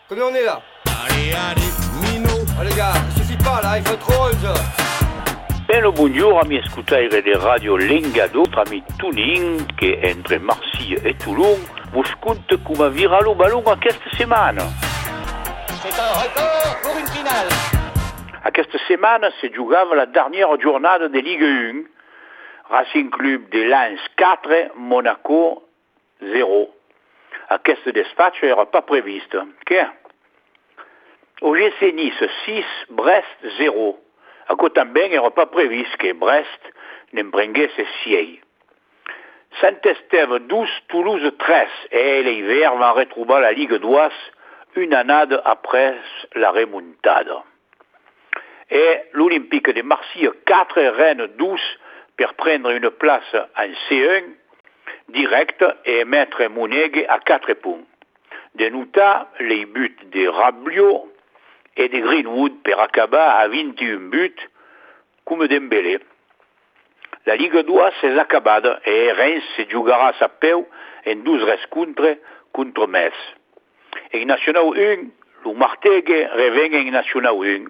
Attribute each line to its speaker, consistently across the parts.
Speaker 1: Combien on est là?
Speaker 2: Allez, Mino.
Speaker 1: Oh les gars, ça suffit pas là, il faut trop ça.
Speaker 3: Ben le bonjour, ami ascoltatori di Radio Lengado, ami Tunin, che entre Marsiglia e Toulon, vous ascolta come vira lo ballon a questa settimana.
Speaker 4: C'est un record pour une finale.
Speaker 3: A questa settimana si giocava la dernière giornata de Ligue 1. Racing Club de Lens 4, Monaco 0. A questo despatch era pas previsto. Che? OGC Nice 6, Brest 0. A Cotamben era pas previsto che Brest ne prendesse 6. Saint-Estève 12, Toulouse 13. Et les Verts vont retrouver la Ligue d'Ouest une année après la remontada. Et l'Olympique de Marseille 4, Rennes 12 pour prendre une place en C1 direct et mettre Monégue à 4 points. De nota les buts de Rabiot et de Greenwood per acabar à 21 buts comme Dembélé. La Ligue d'Ouest s'est acabada et Reims se jouera sa peu en 12 rencontres contre Metz. En National 1, le Martigues revient en National 1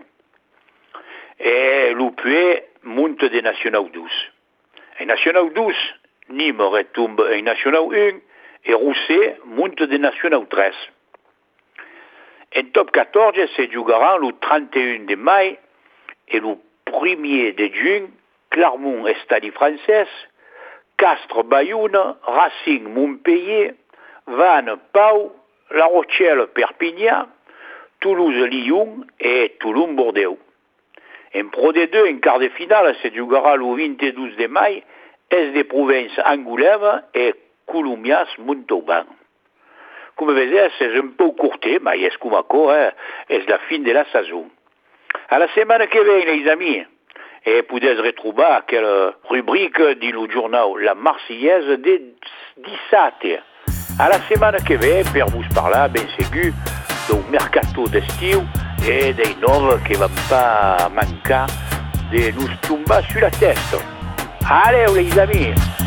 Speaker 3: et le Puy monte de National 12. En National 12, Nîmes retombe en National 1 et Rousset monte de National 13. En top 14 se jouera le 31 de mai et le 1er de juin, Clermont Stade Français, Castres Bayonne, Racing Montpellier, Vannes Pau, La Rochelle Perpignan, Toulouse Lyon et Toulon Bordeaux. En Pro D2, en quart de finale, se jouera le 22 de mai, Est de Provence Angoulême et Colombias Montauban. Comme vous voyez, c'est un peu courté, mais c'est comme ça, c'est la fin de la saison. À la semaine qui vient, les amis, et vous pouvez retrouver quelle rubrique du journal La Marseillaise des 17. À la semaine qui vient, pour vous parler, bien sûr, du mercato d'estiu et des nouvelles qui ne vont pas manquer de nous tomber sur la tête. Allez, les amis!